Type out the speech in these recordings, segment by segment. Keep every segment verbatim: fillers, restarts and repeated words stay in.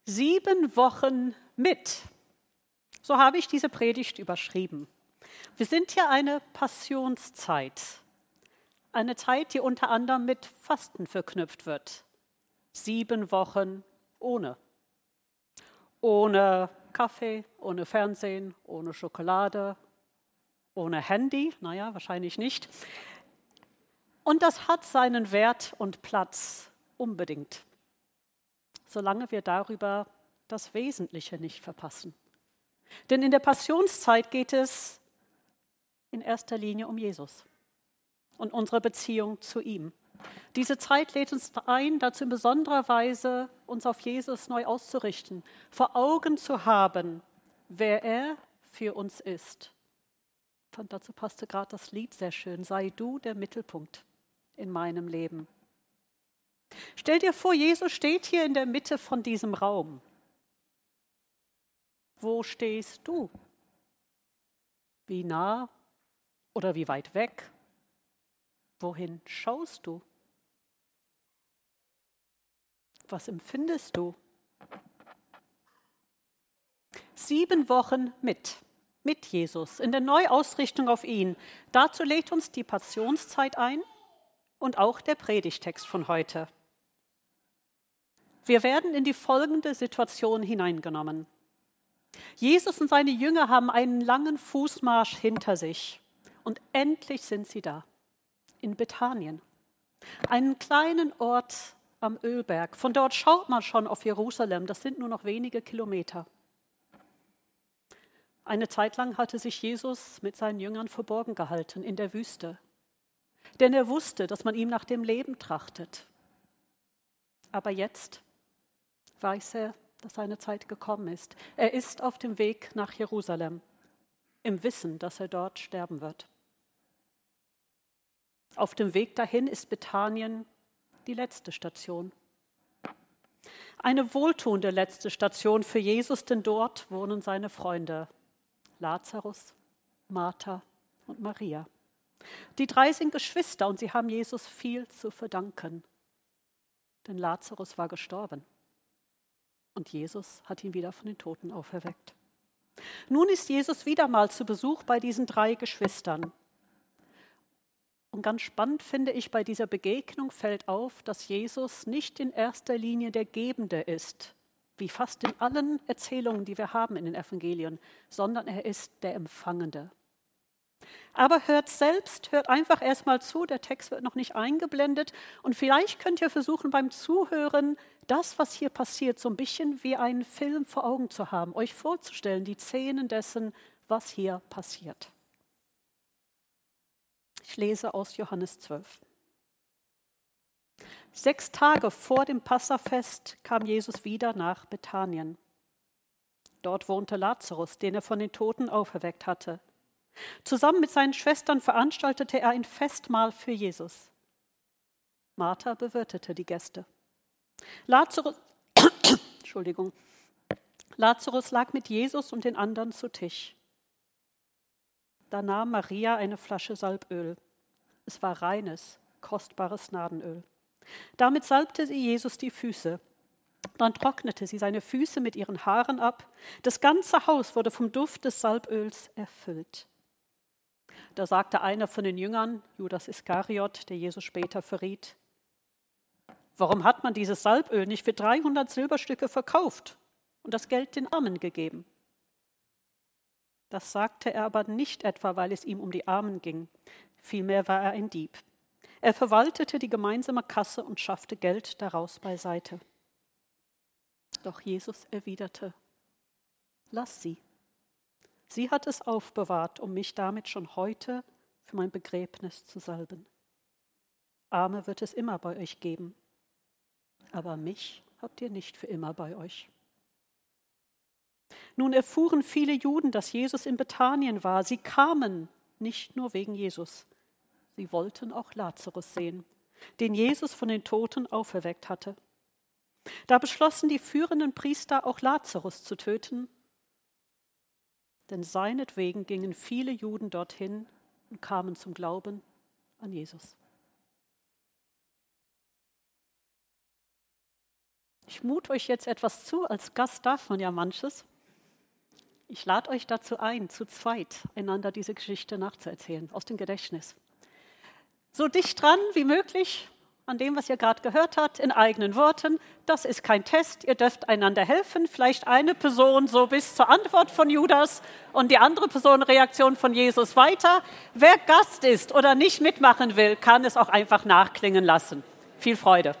Sieben Wochen mit. So habe ich diese Predigt überschrieben. Wir sind hier eine Passionszeit. Eine Zeit, die unter anderem mit Fasten verknüpft wird. Sieben Wochen ohne. Ohne Kaffee, ohne Fernsehen, ohne Schokolade, ohne Handy. Naja, wahrscheinlich nicht. Und das hat seinen Wert und Platz unbedingt, solange wir darüber das Wesentliche nicht verpassen. Denn in der Passionszeit geht es in erster Linie um Jesus und unsere Beziehung zu ihm. Diese Zeit lädt uns ein, dazu in besonderer Weise uns auf Jesus neu auszurichten, vor Augen zu haben, wer er für uns ist. Ich fand, dazu passte gerade das Lied sehr schön, sei du der Mittelpunkt in meinem Leben. Stell dir vor, Jesus steht hier in der Mitte von diesem Raum. Wo stehst du? Wie nah oder wie weit weg? Wohin schaust du? Was empfindest du? Sieben Wochen mit, mit Jesus, in der Neuausrichtung auf ihn. Dazu lädt uns die Passionszeit ein und auch der Predigtext von heute. Wir werden in die folgende Situation hineingenommen. Jesus und seine Jünger haben einen langen Fußmarsch hinter sich und endlich sind sie da, in Bethanien, einen kleinen Ort am Ölberg. Von dort schaut man schon auf Jerusalem, das sind nur noch wenige Kilometer. Eine Zeit lang hatte sich Jesus mit seinen Jüngern verborgen gehalten in der Wüste, denn er wusste, dass man ihm nach dem Leben trachtet. Aber jetzt weiß er, dass seine Zeit gekommen ist. Er ist auf dem Weg nach Jerusalem, im Wissen, dass er dort sterben wird. Auf dem Weg dahin ist Bethanien die letzte Station. Eine wohltuende letzte Station für Jesus, denn dort wohnen seine Freunde Lazarus, Martha und Maria. Die drei sind Geschwister und sie haben Jesus viel zu verdanken, denn Lazarus war gestorben. Und Jesus hat ihn wieder von den Toten auferweckt. Nun ist Jesus wieder mal zu Besuch bei diesen drei Geschwistern. Und ganz spannend finde ich, bei dieser Begegnung fällt auf, dass Jesus nicht in erster Linie der Gebende ist, wie fast in allen Erzählungen, die wir haben in den Evangelien, sondern er ist der Empfangende. Aber hört selbst, hört einfach erstmal zu, der Text wird noch nicht eingeblendet und vielleicht könnt ihr versuchen beim Zuhören, das, was hier passiert, so ein bisschen wie einen Film vor Augen zu haben, euch vorzustellen, die Szenen dessen, was hier passiert. Ich lese aus Johannes zwölf. Sechs Tage vor dem Passafest kam Jesus wieder nach Bethanien. Dort wohnte Lazarus, den er von den Toten auferweckt hatte. Zusammen mit seinen Schwestern veranstaltete er ein Festmahl für Jesus. Martha bewirtete die Gäste. Lazarus, Entschuldigung, Lazarus lag mit Jesus und den anderen zu Tisch. Da nahm Maria eine Flasche Salböl. Es war reines, kostbares Nadenöl. Damit salbte sie Jesus die Füße. Dann trocknete sie seine Füße mit ihren Haaren ab. Das ganze Haus wurde vom Duft des Salböls erfüllt. Da sagte einer von den Jüngern, Judas Iskariot, der Jesus später verriet: Warum hat man dieses Salböl nicht für dreihundert Silberstücke verkauft und das Geld den Armen gegeben? Das sagte er aber nicht etwa, weil es ihm um die Armen ging. Vielmehr war er ein Dieb. Er verwaltete die gemeinsame Kasse und schaffte Geld daraus beiseite. Doch Jesus erwiderte: Lass sie. Sie hat es aufbewahrt, um mich damit schon heute für mein Begräbnis zu salben. Arme wird es immer bei euch geben, aber mich habt ihr nicht für immer bei euch. Nun erfuhren viele Juden, dass Jesus in Bethanien war. Sie kamen nicht nur wegen Jesus. Sie wollten auch Lazarus sehen, den Jesus von den Toten auferweckt hatte. Da beschlossen die führenden Priester, auch Lazarus zu töten, denn seinetwegen gingen viele Juden dorthin und kamen zum Glauben an Jesus. Ich mute euch jetzt etwas zu, als Gast darf man ja manches. Ich lade euch dazu ein, zu zweit einander diese Geschichte nachzuerzählen, aus dem Gedächtnis. So dicht dran wie möglich an dem, was ihr gerade gehört habt, in eigenen Worten. Das ist kein Test, ihr dürft einander helfen. Vielleicht eine Person so bis zur Antwort von Judas und die andere Person Reaktion von Jesus weiter. Wer Gast ist oder nicht mitmachen will, kann es auch einfach nachklingen lassen. Viel Freude.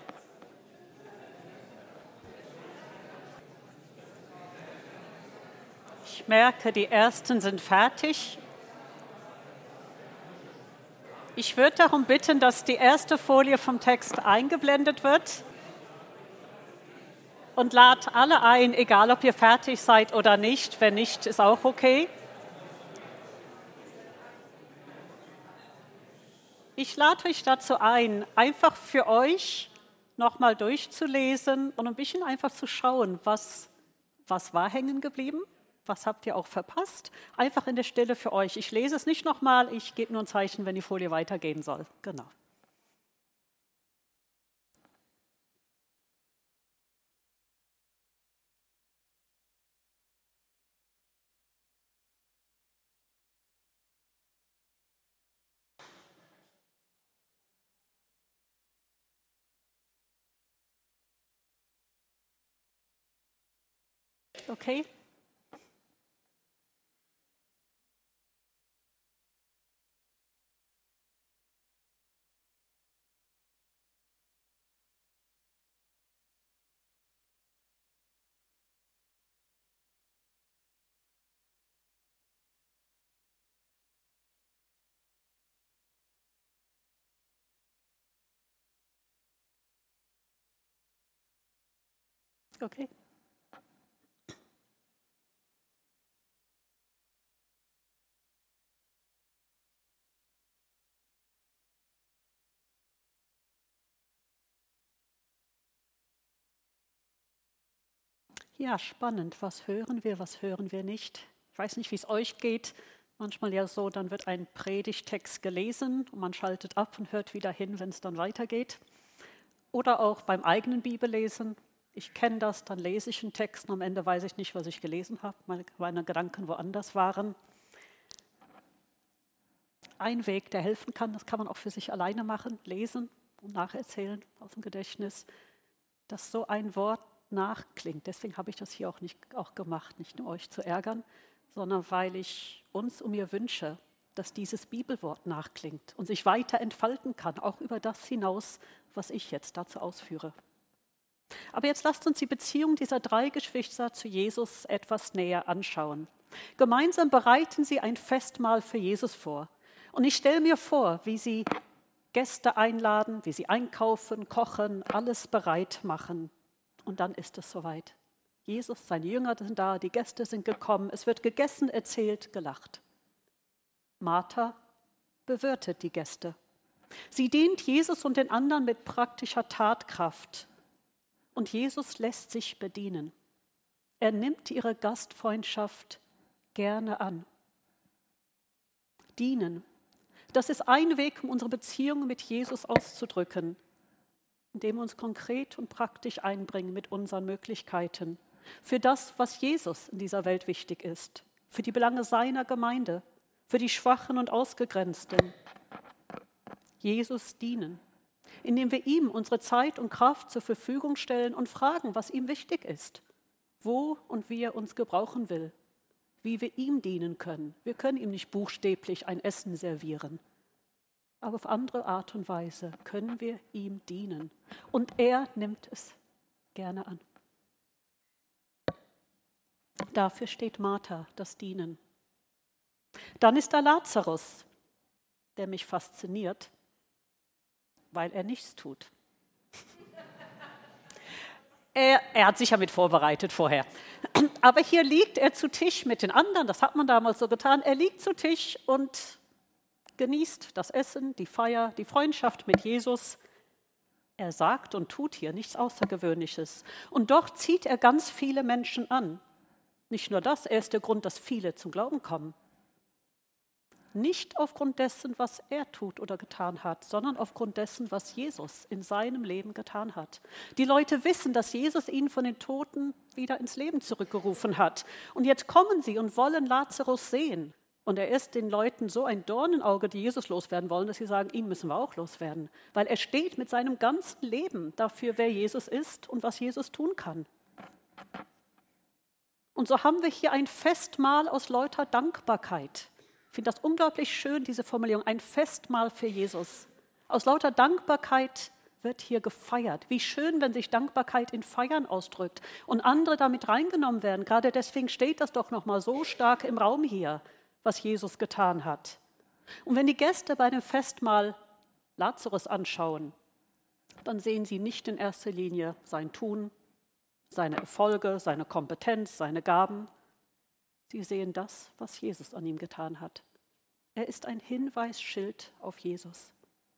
Ich merke, die ersten sind fertig. Ich würde darum bitten, dass die erste Folie vom Text eingeblendet wird und lad alle ein, egal ob ihr fertig seid oder nicht. Wenn nicht, ist auch okay. Ich lade euch dazu ein, einfach für euch nochmal durchzulesen und ein bisschen einfach zu schauen, was, was war hängen geblieben. Was habt ihr auch verpasst? Einfach in der Stille für euch. Ich lese es nicht nochmal, ich gebe nur ein Zeichen, wenn die Folie weitergehen soll. Genau. Okay? Okay. Ja, spannend. Was hören wir, was hören wir nicht? Ich weiß nicht, wie es euch geht. Manchmal ja so, dann wird ein Predigtext gelesen und man schaltet ab und hört wieder hin, wenn es dann weitergeht. Oder auch beim eigenen Bibellesen. Ich kenne das, dann lese ich einen Text und am Ende weiß ich nicht, was ich gelesen habe. Meine, meine Gedanken woanders waren. Ein Weg, der helfen kann, das kann man auch für sich alleine machen, lesen und nacherzählen aus dem Gedächtnis, dass so ein Wort nachklingt. Deswegen habe ich das hier auch nicht auch gemacht, nicht nur euch zu ärgern, sondern weil ich uns um mir wünsche, dass dieses Bibelwort nachklingt und sich weiter entfalten kann, auch über das hinaus, was ich jetzt dazu ausführe. Aber jetzt lasst uns die Beziehung dieser drei Geschwister zu Jesus etwas näher anschauen. Gemeinsam bereiten sie ein Festmahl für Jesus vor. Und ich stelle mir vor, wie sie Gäste einladen, wie sie einkaufen, kochen, alles bereit machen. Und dann ist es soweit. Jesus, seine Jünger sind da, die Gäste sind gekommen, es wird gegessen, erzählt, gelacht. Martha bewirtet die Gäste. Sie dient Jesus und den anderen mit praktischer Tatkraft. Und Jesus lässt sich bedienen. Er nimmt ihre Gastfreundschaft gerne an. Dienen. Das ist ein Weg, um unsere Beziehung mit Jesus auszudrücken, indem wir uns konkret und praktisch einbringen mit unseren Möglichkeiten. Für das, was Jesus in dieser Welt wichtig ist. Für die Belange seiner Gemeinde. Für die Schwachen und Ausgegrenzten. Jesus dienen. Indem wir ihm unsere Zeit und Kraft zur Verfügung stellen und fragen, was ihm wichtig ist. Wo und wie er uns gebrauchen will. Wie wir ihm dienen können. Wir können ihm nicht buchstäblich ein Essen servieren. Aber auf andere Art und Weise können wir ihm dienen. Und er nimmt es gerne an. Dafür steht Martha, das Dienen. Dann ist da Lazarus, der mich fasziniert, weil er nichts tut. Er, er hat sich ja mit vorbereitet vorher. Aber hier liegt er zu Tisch mit den anderen, das hat man damals so getan. Er liegt zu Tisch und genießt das Essen, die Feier, die Freundschaft mit Jesus. Er sagt und tut hier nichts Außergewöhnliches. Und doch zieht er ganz viele Menschen an. Nicht nur das, er ist der Grund, dass viele zum Glauben kommen. Nicht aufgrund dessen, was er tut oder getan hat, sondern aufgrund dessen, was Jesus in seinem Leben getan hat. Die Leute wissen, dass Jesus ihn von den Toten wieder ins Leben zurückgerufen hat. Und jetzt kommen sie und wollen Lazarus sehen. Und er ist den Leuten so ein Dornenauge, die Jesus loswerden wollen, dass sie sagen, ihn müssen wir auch loswerden. Weil er steht mit seinem ganzen Leben dafür, wer Jesus ist und was Jesus tun kann. Und so haben wir hier ein Festmahl aus lauter Dankbarkeit. Ich finde das unglaublich schön, diese Formulierung, ein Festmahl für Jesus. Aus lauter Dankbarkeit wird hier gefeiert. Wie schön, wenn sich Dankbarkeit in Feiern ausdrückt und andere damit reingenommen werden. Gerade deswegen steht das doch nochmal so stark im Raum hier, was Jesus getan hat. Und wenn die Gäste bei dem Festmahl Lazarus anschauen, dann sehen sie nicht in erster Linie sein Tun, seine Erfolge, seine Kompetenz, seine Gaben. Sie sehen das, was Jesus an ihm getan hat. Er ist ein Hinweisschild auf Jesus.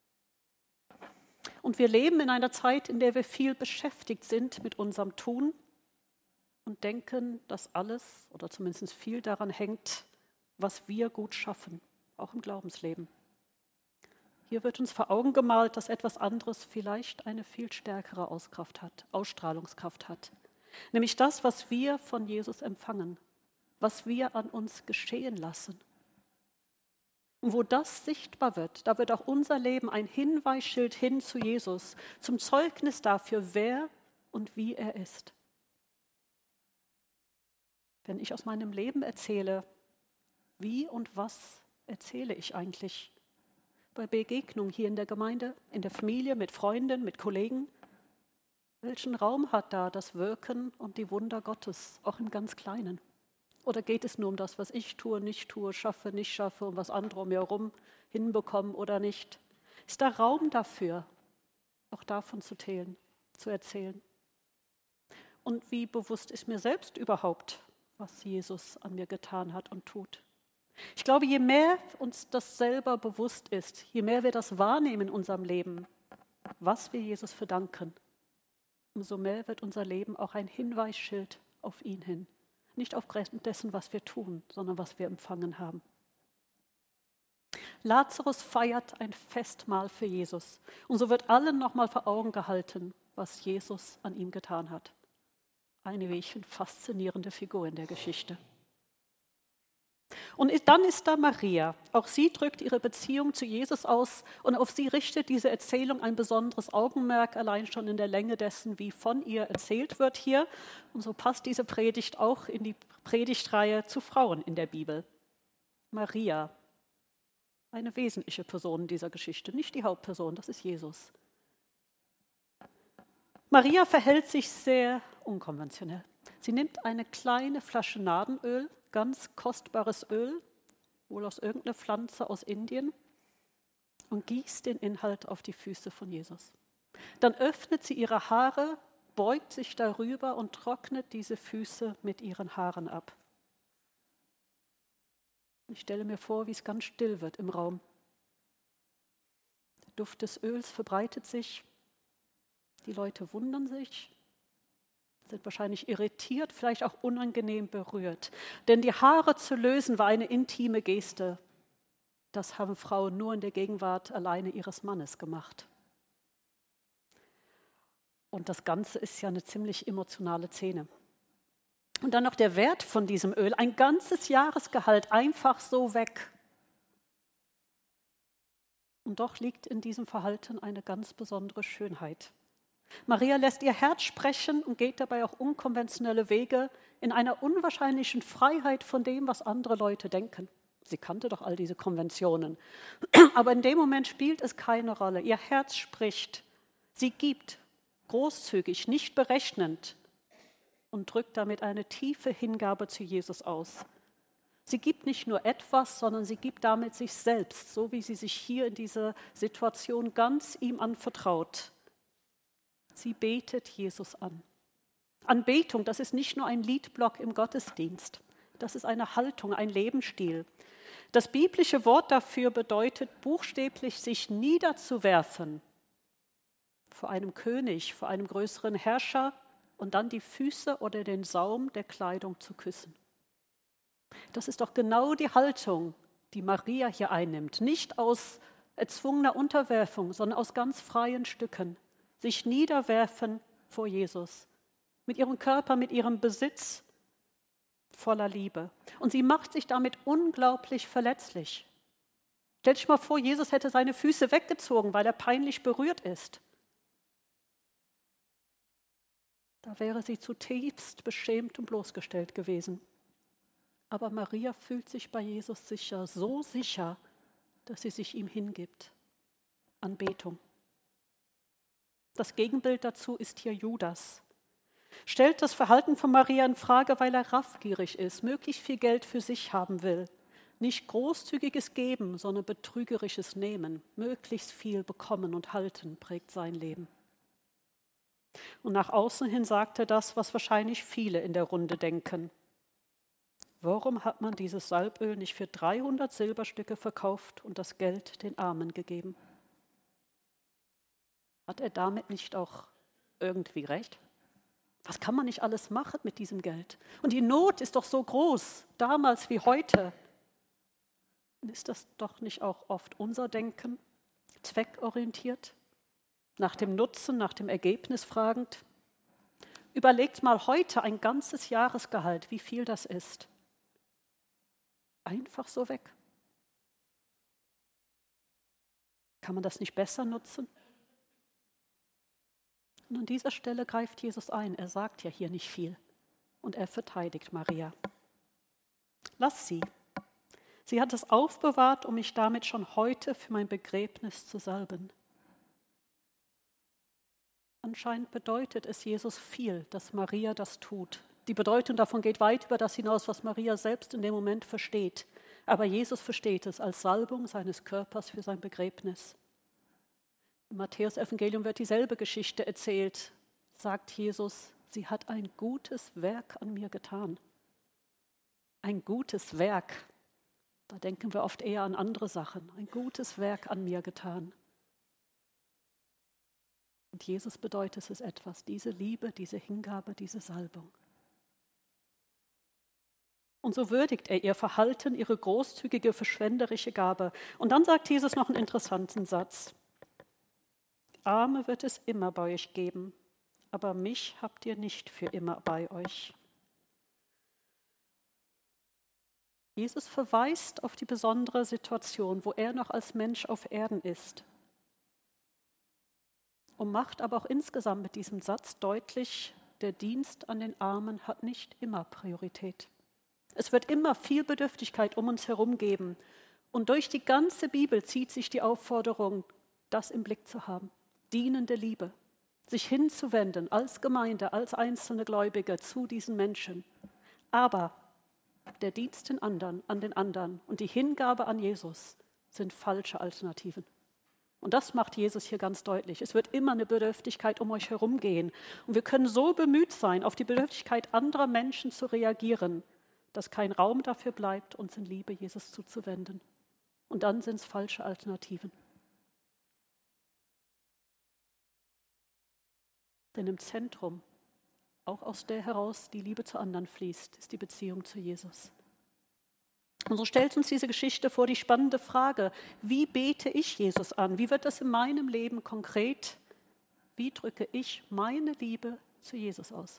Und wir leben in einer Zeit, in der wir viel beschäftigt sind mit unserem Tun und denken, dass alles oder zumindest viel daran hängt, was wir gut schaffen, auch im Glaubensleben. Hier wird uns vor Augen gemalt, dass etwas anderes vielleicht eine viel stärkere Auskraft hat, Ausstrahlungskraft hat. Nämlich das, was wir von Jesus empfangen, was wir an uns geschehen lassen. Und wo das sichtbar wird, da wird auch unser Leben ein Hinweisschild hin zu Jesus, zum Zeugnis dafür, wer und wie er ist. Wenn ich aus meinem Leben erzähle, wie und was erzähle ich eigentlich? Bei Begegnungen hier in der Gemeinde, in der Familie, mit Freunden, mit Kollegen. Welchen Raum hat da das Wirken und die Wunder Gottes, auch im ganz Kleinen? Oder geht es nur um das, was ich tue, nicht tue, schaffe, nicht schaffe und was andere um mir herum hinbekommen oder nicht? Ist da Raum dafür, auch davon zu zählen, zu erzählen? Und wie bewusst ist mir selbst überhaupt, was Jesus an mir getan hat und tut? Ich glaube, je mehr uns das selber bewusst ist, je mehr wir das wahrnehmen in unserem Leben, was wir Jesus verdanken, umso mehr wird unser Leben auch ein Hinweisschild auf ihn hin. Nicht aufgrund dessen, was wir tun, sondern was wir empfangen haben. Lazarus feiert ein Festmahl für Jesus. Und so wird allen nochmal vor Augen gehalten, was Jesus an ihm getan hat. Eine, wie ich finde, faszinierende Figur in der Geschichte. Und dann ist da Maria. Auch sie drückt ihre Beziehung zu Jesus aus und auf sie richtet diese Erzählung ein besonderes Augenmerk, allein schon in der Länge dessen, wie von ihr erzählt wird hier. Und so passt diese Predigt auch in die Predigtreihe zu Frauen in der Bibel. Maria, eine wesentliche Person in dieser Geschichte, nicht die Hauptperson, das ist Jesus. Maria verhält sich sehr unkonventionell. Sie nimmt eine kleine Flasche Nadenöl, ganz kostbares Öl, wohl aus irgendeiner Pflanze aus Indien, und gießt den Inhalt auf die Füße von Jesus. Dann öffnet sie ihre Haare, beugt sich darüber und trocknet diese Füße mit ihren Haaren ab. Ich stelle mir vor, wie es ganz still wird im Raum. Der Duft des Öls verbreitet sich, die Leute wundern sich, sind wahrscheinlich irritiert, vielleicht auch unangenehm berührt. Denn die Haare zu lösen war eine intime Geste. Das haben Frauen nur in der Gegenwart alleine ihres Mannes gemacht. Und das Ganze ist ja eine ziemlich emotionale Szene. Und dann noch der Wert von diesem Öl, ein ganzes Jahresgehalt einfach so weg. Und doch liegt in diesem Verhalten eine ganz besondere Schönheit. Maria lässt ihr Herz sprechen und geht dabei auch unkonventionelle Wege in einer unwahrscheinlichen Freiheit von dem, was andere Leute denken. Sie kannte doch all diese Konventionen. Aber in dem Moment spielt es keine Rolle. Ihr Herz spricht. Sie gibt, großzügig, nicht berechnend und drückt damit eine tiefe Hingabe zu Jesus aus. Sie gibt nicht nur etwas, sondern sie gibt damit sich selbst, so wie sie sich hier in dieser Situation ganz ihm anvertraut. Sie betet Jesus an. Anbetung, das ist nicht nur ein Liedblock im Gottesdienst. Das ist eine Haltung, ein Lebensstil. Das biblische Wort dafür bedeutet buchstäblich, sich niederzuwerfen vor einem König, vor einem größeren Herrscher und dann die Füße oder den Saum der Kleidung zu küssen. Das ist doch genau die Haltung, die Maria hier einnimmt, nicht aus erzwungener Unterwerfung, sondern aus ganz freien Stücken, sich niederwerfen vor Jesus, mit ihrem Körper, mit ihrem Besitz, voller Liebe. Und sie macht sich damit unglaublich verletzlich. Stell dich mal vor, Jesus hätte seine Füße weggezogen, weil er peinlich berührt ist. Da wäre sie zutiefst beschämt und bloßgestellt gewesen. Aber Maria fühlt sich bei Jesus sicher, so sicher, dass sie sich ihm hingibt. Anbetung. Das Gegenbild dazu ist hier Judas. Stellt das Verhalten von Maria in Frage, weil er raffgierig ist, möglichst viel Geld für sich haben will. Nicht großzügiges Geben, sondern betrügerisches Nehmen. Möglichst viel bekommen und halten prägt sein Leben. Und nach außen hin sagt er das, was wahrscheinlich viele in der Runde denken. Warum hat man dieses Salböl nicht für dreihundert Silberstücke verkauft und das Geld den Armen gegeben? Hat er damit nicht auch irgendwie recht? Was kann man nicht alles machen mit diesem Geld? Und die Not ist doch so groß, damals wie heute. Ist das doch nicht auch oft unser Denken, zweckorientiert, nach dem Nutzen, nach dem Ergebnis fragend? Überlegt mal heute ein ganzes Jahresgehalt, wie viel das ist. Einfach so weg. Kann man das nicht besser nutzen? Und an dieser Stelle greift Jesus ein. Er sagt ja hier nicht viel. Und er verteidigt Maria. Lass sie. Sie hat es aufbewahrt, um mich damit schon heute für mein Begräbnis zu salben. Anscheinend bedeutet es Jesus viel, dass Maria das tut. Die Bedeutung davon geht weit über das hinaus, was Maria selbst in dem Moment versteht. Aber Jesus versteht es als Salbung seines Körpers für sein Begräbnis. Im Matthäus-Evangelium wird dieselbe Geschichte erzählt. Sagt Jesus, sie hat ein gutes Werk an mir getan. Ein gutes Werk. Da denken wir oft eher an andere Sachen. Ein gutes Werk an mir getan. Und Jesus bedeutet es etwas, diese Liebe, diese Hingabe, diese Salbung. Und so würdigt er ihr Verhalten, ihre großzügige, verschwenderische Gabe. Und dann sagt Jesus noch einen interessanten Satz. Arme wird es immer bei euch geben, aber mich habt ihr nicht für immer bei euch. Jesus verweist auf die besondere Situation, wo er noch als Mensch auf Erden ist. Und macht aber auch insgesamt mit diesem Satz deutlich, der Dienst an den Armen hat nicht immer Priorität. Es wird immer viel Bedürftigkeit um uns herum geben. Und durch die ganze Bibel zieht sich die Aufforderung, das im Blick zu haben. Dienende Liebe, sich hinzuwenden als Gemeinde, als einzelne Gläubige zu diesen Menschen. Aber der Dienst den anderen, an den anderen und die Hingabe an Jesus sind falsche Alternativen. Und das macht Jesus hier ganz deutlich. Es wird immer eine Bedürftigkeit um euch herum gehen. Und wir können so bemüht sein, auf die Bedürftigkeit anderer Menschen zu reagieren, dass kein Raum dafür bleibt, uns in Liebe Jesus zuzuwenden. Und dann sind es falsche Alternativen. Denn im Zentrum, auch aus der heraus die Liebe zu anderen fließt, ist die Beziehung zu Jesus. Und so stellt uns diese Geschichte vor die spannende Frage, wie bete ich Jesus an? Wie wird das in meinem Leben konkret? Wie drücke ich meine Liebe zu Jesus aus?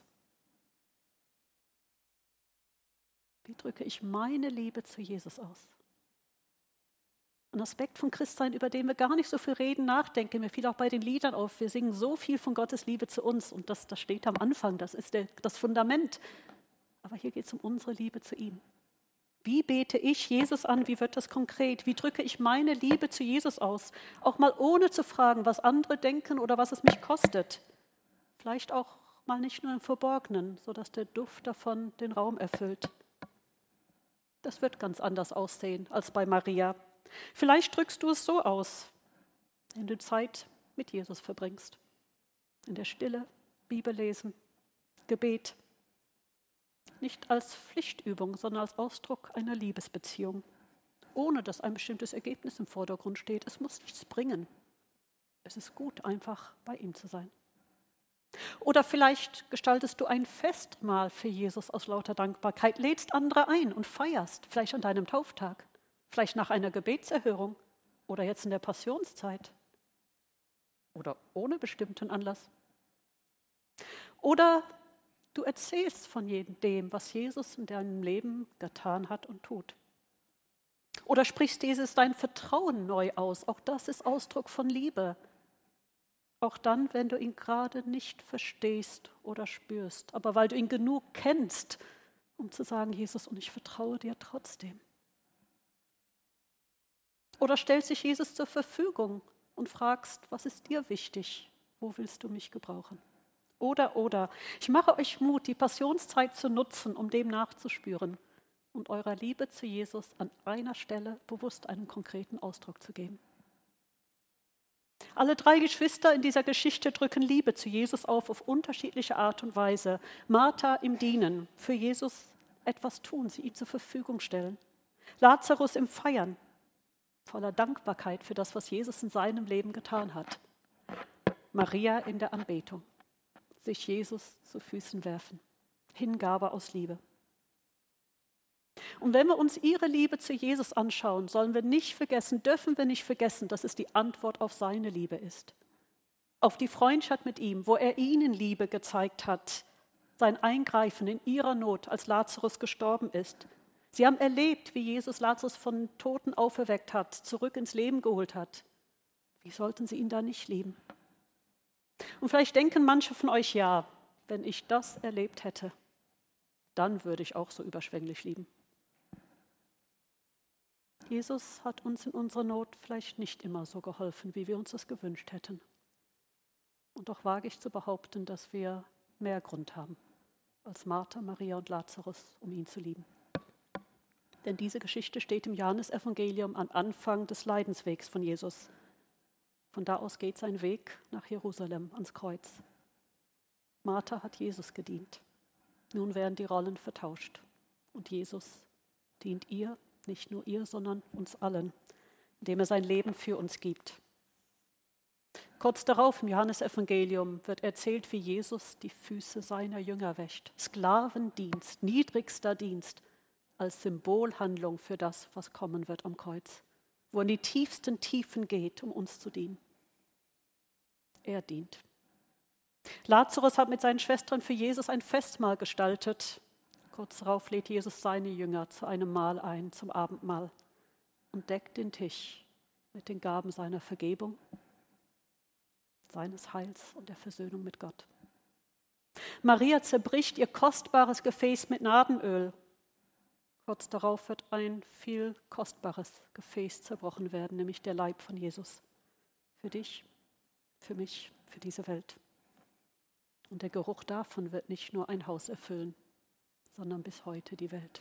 Wie drücke ich meine Liebe zu Jesus aus? Ein Aspekt von Christsein, über den wir gar nicht so viel reden, nachdenken. Mir fiel auch bei den Liedern auf, wir singen so viel von Gottes Liebe zu uns und das, das steht am Anfang, das ist der, das Fundament. Aber hier geht es um unsere Liebe zu ihm. Wie bete ich Jesus an? Wie wird das konkret? Wie drücke ich meine Liebe zu Jesus aus? Auch mal ohne zu fragen, was andere denken oder was es mich kostet. Vielleicht auch mal nicht nur im Verborgenen, sodass der Duft davon den Raum erfüllt. Das wird ganz anders aussehen als bei Maria. Vielleicht drückst du es so aus, wenn du Zeit mit Jesus verbringst. In der Stille, Bibel lesen, Gebet. Nicht als Pflichtübung, sondern als Ausdruck einer Liebesbeziehung. Ohne dass ein bestimmtes Ergebnis im Vordergrund steht. Es muss nichts bringen. Es ist gut, einfach bei ihm zu sein. Oder vielleicht gestaltest du ein Festmahl für Jesus aus lauter Dankbarkeit, lädst andere ein und feierst, vielleicht an deinem Tauftag. Vielleicht nach einer Gebetserhörung oder jetzt in der Passionszeit oder ohne bestimmten Anlass. Oder du erzählst von dem, was Jesus in deinem Leben getan hat und tut. Oder sprichst dieses dein Vertrauen neu aus. Auch das ist Ausdruck von Liebe. Auch dann, wenn du ihn gerade nicht verstehst oder spürst, aber weil du ihn genug kennst, um zu sagen, Jesus, und ich vertraue dir trotzdem. Oder stellst dich Jesus zur Verfügung und fragst, was ist dir wichtig? Wo willst du mich gebrauchen? Oder, oder, ich mache euch Mut, die Passionszeit zu nutzen, um dem nachzuspüren und eurer Liebe zu Jesus an einer Stelle bewusst einen konkreten Ausdruck zu geben. Alle drei Geschwister in dieser Geschichte drücken Liebe zu Jesus auf, auf unterschiedliche Art und Weise. Martha im Dienen, für Jesus etwas tun, sie ihm zur Verfügung stellen. Lazarus im Feiern, voller Dankbarkeit für das, was Jesus in seinem Leben getan hat. Maria in der Anbetung, sich Jesus zu Füßen werfen. Hingabe aus Liebe. Und wenn wir uns ihre Liebe zu Jesus anschauen, sollen wir nicht vergessen, dürfen wir nicht vergessen, dass es die Antwort auf seine Liebe ist. Auf die Freundschaft mit ihm, wo er ihnen Liebe gezeigt hat. Sein Eingreifen in ihrer Not, als Lazarus gestorben ist. Sie haben erlebt, wie Jesus Lazarus von Toten auferweckt hat, zurück ins Leben geholt hat. Wie sollten sie ihn da nicht lieben? Und vielleicht denken manche von euch, ja, wenn ich das erlebt hätte, dann würde ich auch so überschwänglich lieben. Jesus hat uns in unserer Not vielleicht nicht immer so geholfen, wie wir uns das gewünscht hätten. Und doch wage ich zu behaupten, dass wir mehr Grund haben als Martha, Maria und Lazarus, um ihn zu lieben. Denn diese Geschichte steht im Johannesevangelium am Anfang des Leidenswegs von Jesus. Von da aus geht sein Weg nach Jerusalem ans Kreuz. Martha hat Jesus gedient. Nun werden die Rollen vertauscht. Und Jesus dient ihr, nicht nur ihr, sondern uns allen, indem er sein Leben für uns gibt. Kurz darauf im Johannesevangelium wird erzählt, wie Jesus die Füße seiner Jünger wäscht. Sklavendienst, niedrigster Dienst, als Symbolhandlung für das, was kommen wird am Kreuz, wo er in die tiefsten Tiefen geht, um uns zu dienen. Er dient. Lazarus hat mit seinen Schwestern für Jesus ein Festmahl gestaltet. Kurz darauf lädt Jesus seine Jünger zu einem Mahl ein, zum Abendmahl, und deckt den Tisch mit den Gaben seiner Vergebung, seines Heils und der Versöhnung mit Gott. Maria zerbricht ihr kostbares Gefäß mit Nardenöl. Kurz darauf wird ein viel kostbares Gefäß zerbrochen werden, nämlich der Leib von Jesus. Für dich, für mich, für diese Welt. Und der Geruch davon wird nicht nur ein Haus erfüllen, sondern bis heute die Welt.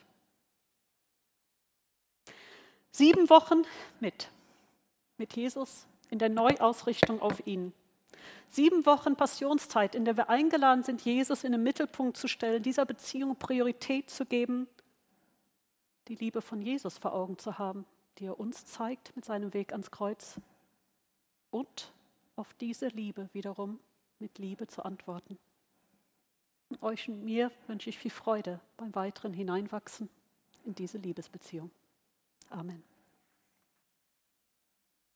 Sieben Wochen mit, mit Jesus in der Neuausrichtung auf ihn. Sieben Wochen Passionszeit, in der wir eingeladen sind, Jesus in den Mittelpunkt zu stellen, dieser Beziehung Priorität zu geben, die Liebe von Jesus vor Augen zu haben, die er uns zeigt mit seinem Weg ans Kreuz, und auf diese Liebe wiederum mit Liebe zu antworten. Und euch und mir wünsche ich viel Freude beim weiteren Hineinwachsen in diese Liebesbeziehung. Amen.